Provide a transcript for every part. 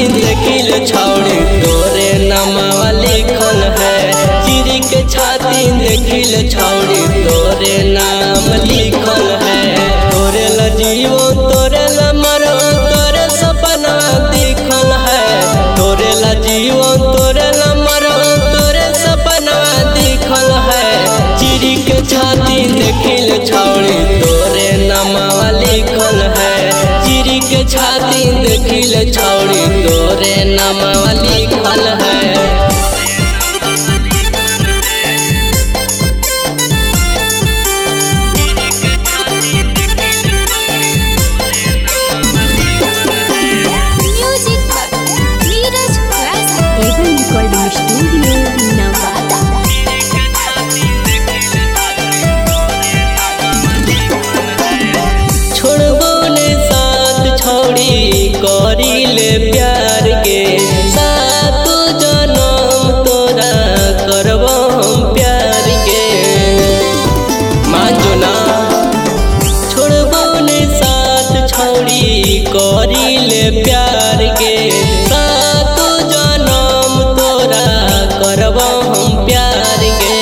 छाती देखिल छौड़ी तोरे नामवा लिखल है। चिरी के छाती देखिल छौड़ी तोरे नाम लिखल है। तोरे ला जीवो तोरे ला मरो तोरे सपना दिखल है। तोरे ला जीवो तोरे ला मरो तोरे सपना दिखल है। चिरी के छाती देखिल छौड़ी तोरे नामवा लिखल है। चिरी के छाती देखिल छौड़ी तोरे नामवा लिखल है। करीले प्यार के सात जन्म तोरा करबो हम प्यार के। मांजो ना छोड़बो ने साथ छौड़ी करीले प्यार के सात जन्म तोरा करबो हम प्यार के।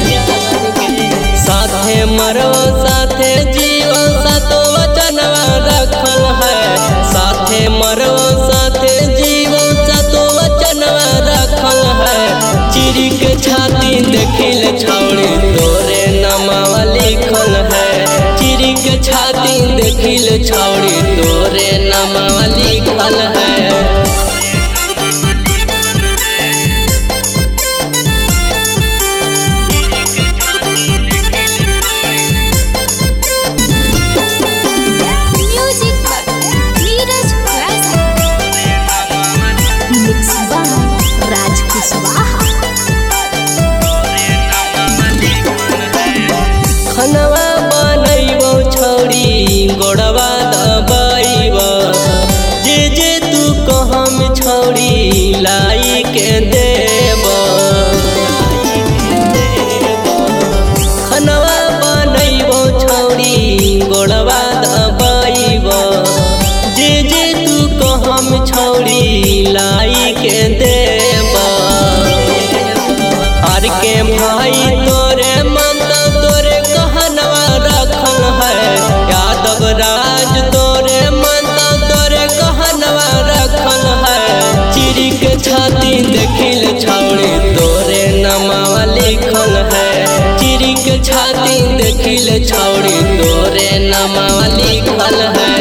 साथे मरो साथे जीवो सातो वचनवा रखल है। साथे मरो साथे जीवो सातो वचनवा रखल है। चिरी के छाती देखिल छौड़ी तोरे नामवा लिखल है। चिरी के छाती देखिल छौड़ी तोरे नामवा लिखल है। खनवा बनैबो छौड़ी गोड़वा दबैबो जे जे तू कहम छौड़ी लाई के देबो। खनवा बनैबो छौड़ी गोड़वा दबैबो जे जे तू कहम छौड़ी लाई के देबो। हर के भाई तोरे मन तोरे कहनवा रखल है। यादव राज तोरे मन तोरे कहनवा रखल है। चिरी के छाती देखिल छौड़ी तोरे नामवा लिखल है। चिरी के छाती देखिल छौड़ी तोरे नामवा लिखल है।